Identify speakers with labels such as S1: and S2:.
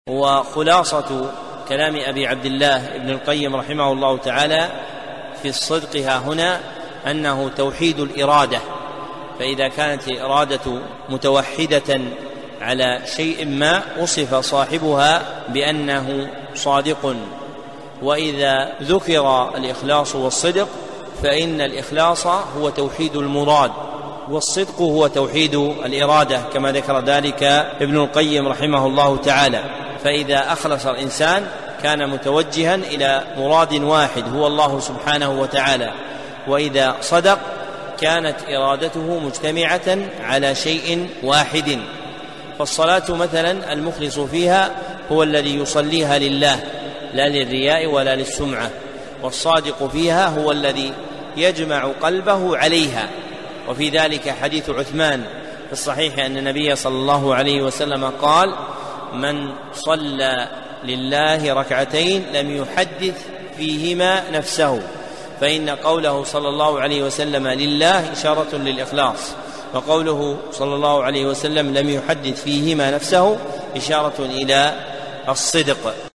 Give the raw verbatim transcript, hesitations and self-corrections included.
S1: وخلاصة كلام أبي عبد الله ابن القيم رحمه الله تعالى في الصدق ها هنا أنه توحيد الإرادة، فإذا كانت الإرادة متوحدة على شيء ما وصف صاحبها بأنه صادق. وإذا ذكر الإخلاص والصدق فإن الإخلاص هو توحيد المراد، والصدق هو توحيد الإرادة، كما ذكر ذلك ابن القيم رحمه الله تعالى. فإذا أخلص الإنسان كان متوجها إلى مراد واحد هو الله سبحانه وتعالى، وإذا صدق كانت إرادته مجتمعة على شيء واحد. فالصلاة مثلا المخلص فيها هو الذي يصليها لله لا للرياء ولا للسمعة، والصادق فيها هو الذي يجمع قلبه عليها. وفي ذلك حديث عثمان في الصحيح أن النبي صلى الله عليه وسلم قال: من صلى لله ركعتين لم يحدث فيهما نفسه، فإن قوله صلى الله عليه وسلم لله إشارة للإخلاص، وقوله صلى الله عليه وسلم لم يحدث فيهما نفسه إشارة إلى الصدق.